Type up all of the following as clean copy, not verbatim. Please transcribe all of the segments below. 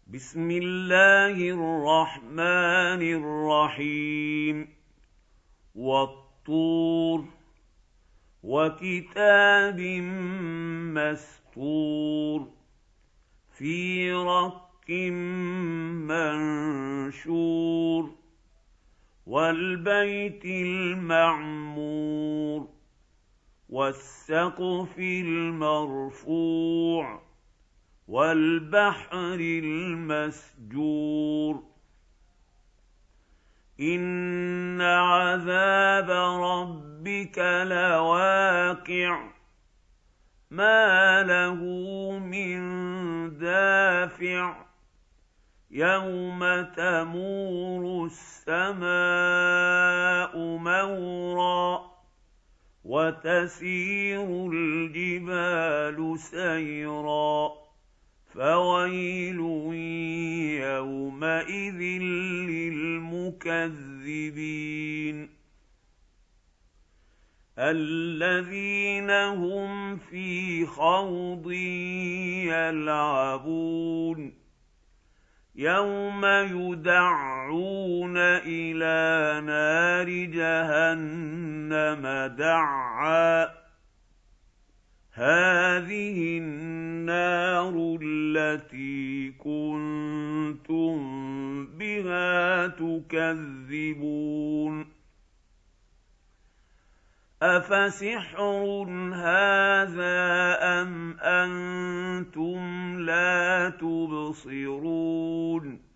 بسم الله الرحمن الرحيم والطور وكتاب مسطور في رق منشور والبيت المعمور والسقف المرفوع والبحر المسجور إن عذاب ربك لواقع ما له من دافع يوم تمور السماء مورا وتسير الجبال سيرا فويل يومئذ للمكذبين الذين هم في خوض يلعبون يوم يدعون إلى نار جهنم دعا هذه النار التي كنتم بها تكذبون أفسحر هذا أم أنتم لا تبصرون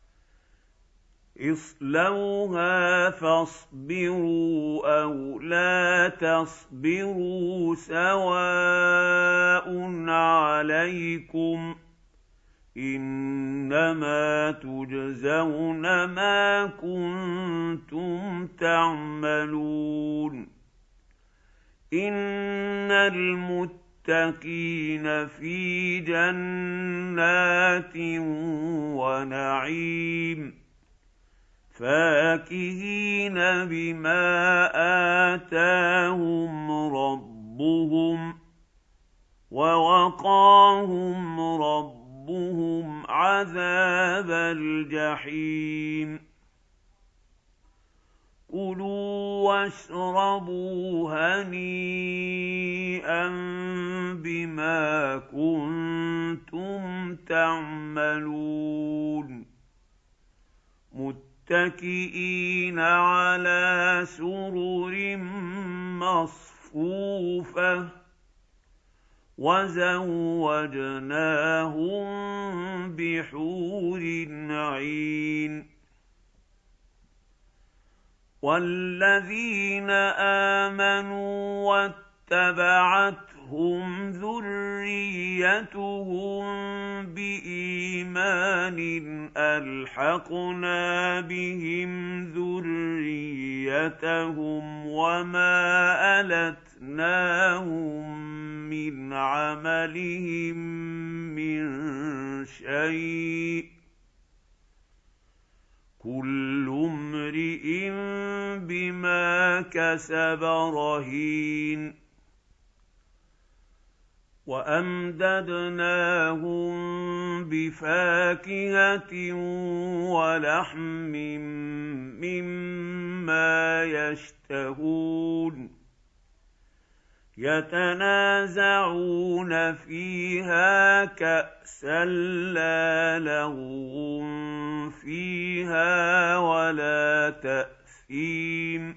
اصلوها فاصبروا أو لا تصبروا سواء عليكم إنما تجزون ما كنتم تعملون إن المتقين في جنات ونعيم فاكهين بما آتاهم ربهم ووقاهم ربهم عذاب الجحيم كلوا واشربوا هنيئا بما كنتم تعملون متكئين على سرر مصفوفة وزوجناهم بحور عين والذين آمنوا واتبعتهم ذريتهم بإيمان ألحقنا بهم ذريتهم وما ألتناهم من عملهم من شيء كل امرئ بما كسب رهين وأمددناهم بفاكهة ولحم مما يشتهون يتنازعون فيها كأسا لا لغو فيها ولا تأثيم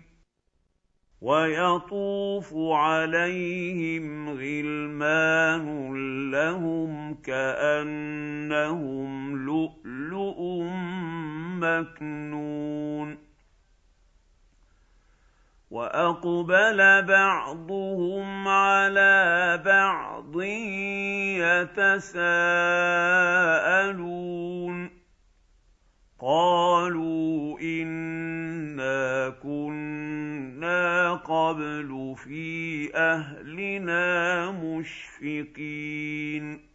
ويطوف عليهم غلمان لهم كأنهم لؤلؤ مكنون وأقبل بعضهم على بعض يتساءلون قالوا إنا كنا قبل في أهلنا مشفقين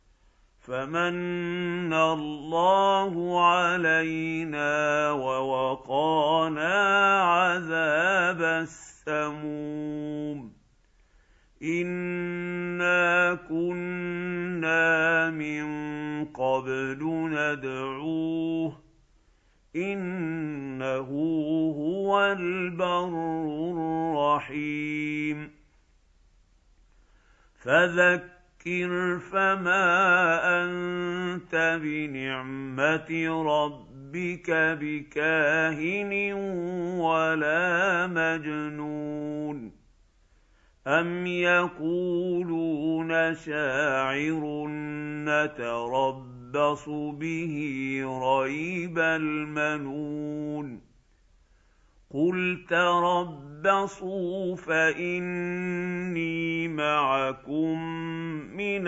فمن الله علينا ووقانا عذاب السموم إنا كنا من قبل قَبْلُ نَدْعُوهُ ۖ إِنَّهُ هُوَ الْبَرُّ الرَّحِيمُ فَذَكِّرْ فَمَا أَنتَ بِنِعْمَةِ رَبِّكَ بِكَاهِنٍ وَلَا مَجْنُونٍ أَمْ يَقُولُونَ شَاعِرٌ نَّتَرَبَّصُ بِهِ رَيْبَ الْمَنُونِ قُلْ تَرَبَّصُوا فَإِنِّي مَعَكُم مِّنَ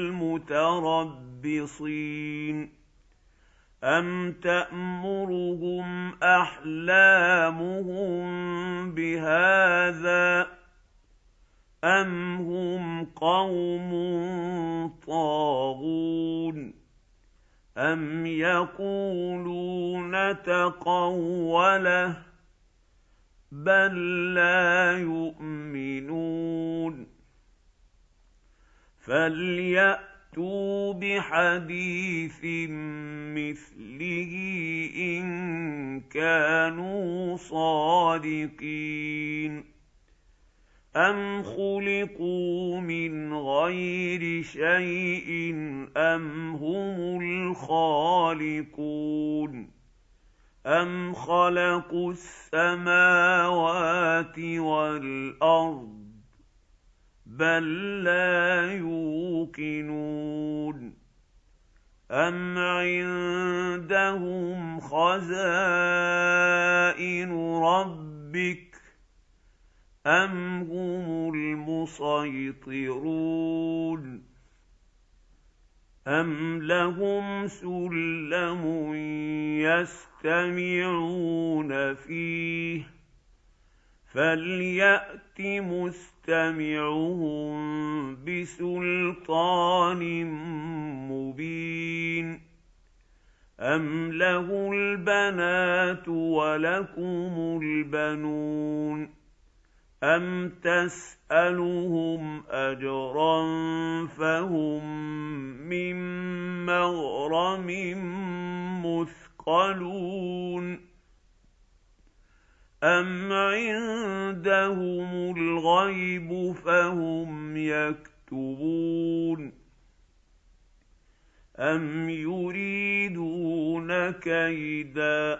الْمُتَرَبِّصِينَ أَمْ تَأْمُرُهُمْ أَحْلَامُهُم بِهَٰذَا ۚ أَمْ هُمْ قَوْمٌ طَاغُونَ أَمْ يَقُولُونَ تَقَوَّلَهُ ۚ بَل لَّا يُؤْمِنُونَ فَلْيَأْتُوا بِحَدِيثٍ مِّثْلِهِ إِن كَانُوا صَادِقِينَ أَمْ خُلِقُوا مِنْ غَيْرِ شَيْءٍ أَمْ هُمُ الْخَالِقُونَ أَمْ خَلَقُوا السَّمَاوَاتِ وَالْأَرْضَ ۚ بَل لَّا يُوقِنُونَ أَمْ عِندَهُمْ خَزَائِنُ رَبِّكَ أَمْ هُمُ الْمُصَيْطِرُونَ أَمْ لَهُمْ سُلَّمٌ يَسْتَمِعُونَ فِيهِ ۖ فَلْيَأْتِ مُسْتَمِعُهُم بِسُلْطَانٍ مُّبِينٍ أَمْ لَهُ الْبَنَاتُ وَلَكُمُ الْبَنُونَ أَمْ تَسْأَلُهُمْ أَجْرًا فَهُم مِّن مَّغْرَمٍ مُّثْقَلُونَ أَمْ عِندَهُمُ الْغَيْبُ فَهُمْ يَكْتُبُونَ أَمْ يُرِيدُونَ كَيْدًا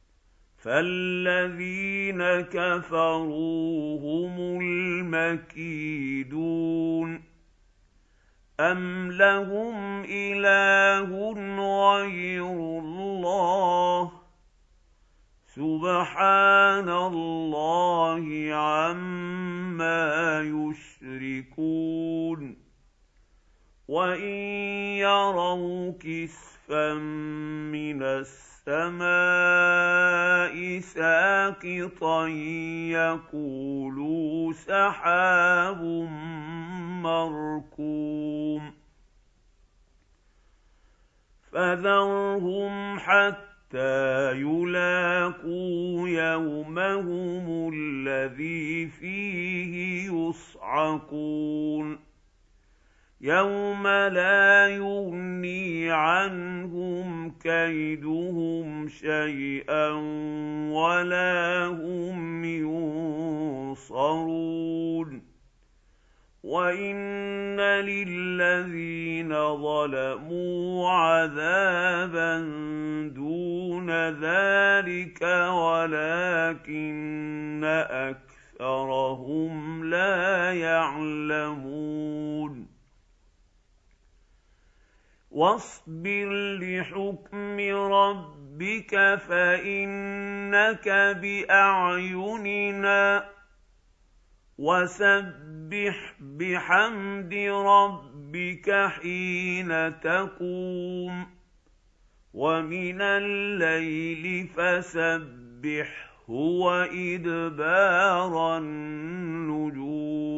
فَالَّذِينَ كَفَرُوا هُمُ الْمَكِيدُونَ أَمْ لَهُمْ إِلَٰهٌ غَيْرُ اللَّهِ سُبْحَانَ اللَّهِ عَمَّا يُشْرِكُونَ وَإِن يَرَوْا كِسْفًا مِّنَ السَّمَاءِ سَاقِطًا يَقُولُوا سَحَابٌ مَّرْكُومٌ فَذَرْهُمْ حَتَّىٰ يُلَاقُوا يَوْمَهُمُ الَّذِي فِيهِ يُصْعَقُونَ يَوْمَ لَا يُغْنِي عَنْهُمْ كَيْدُهُمْ شَيْئًا وَلَا هُمْ يُنصَرُونَ وَإِنَّ لِلَّذِينَ ظَلَمُوا عَذَابًا دُونَ ذَٰلِكَ وَلَٰكِنَّ أَكْثَرَهُمْ لَا يَعْلَمُونَ وَاصْبِرْ لِحُكْمِ رَبِّكَ فَإِنَّكَ بِأَعْيُنِنَا وَسَبِّحْ بِحَمْدِ رَبِّكَ حِينَ تَقُومُ وَمِنَ اللَّيْلِ فَسَبِّحْهُ وَإِدْبَارَ النُّجُومِ